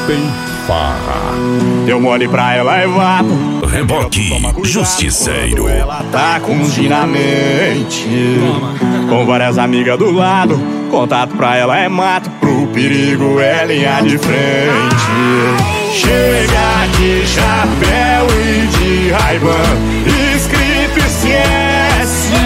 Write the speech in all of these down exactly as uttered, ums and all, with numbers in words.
bem farra. Deu mole pra ela é vapo. Reboque Justiceiro. Ela tá com dinamite, com várias amigas do lado. Contato pra ela é mato, pro perigo é linha de frente. Chega de chapéu e de Ray-Ban, escrito esquece,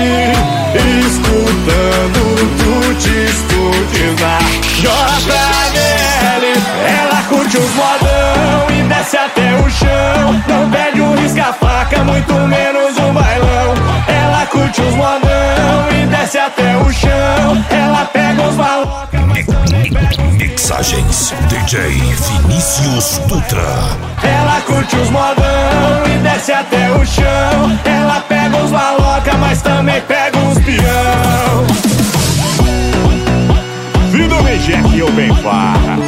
escutando tutis tutis na J L. Ela curte os modão e desce até o chão, não pede um risca-faca, muito menos um bailão. Ela curte os modão e desce até o chão, ela pega os balões. Mixagens D J Vinícius Dutra. Ela curte os modão e desce até o chão, ela pega os maloca, mas também pega uns peão. Vindo o G aqui eu bem farra.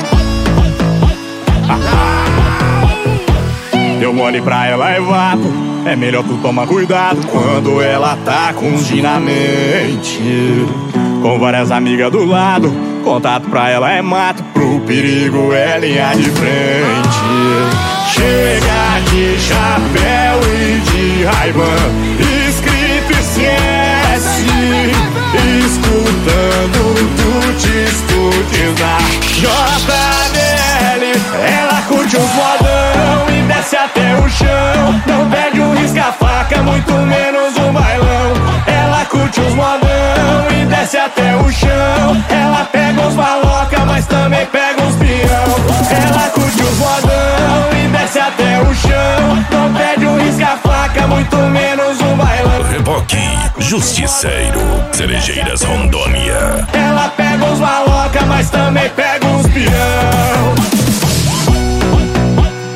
Deu mole pra ela é vapo, é melhor tu tomar cuidado quando ela tá com dinamite, com várias amigas do lado. Contato pra ela é mato, pro perigo é linha de frente. Chega de chapéu e de Ray-Ban, escrito esquece, escutando tutis tutis na J L. Ela curte os modão e desce até o chão, não pede um risca-faca, muito menos um bailão. Ela curte os modão e desce até o chão, ela pega os maloca, mas também pega uns peão. Ela curte os modão e desce até o chão, não pede um risca-faca, muito menos um bailão. Reboque Justiceiro, Cerejeiras, Rondônia. Ela pega os maloca, mas também pega uns peão.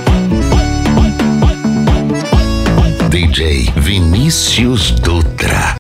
D J Vinícius Dutra.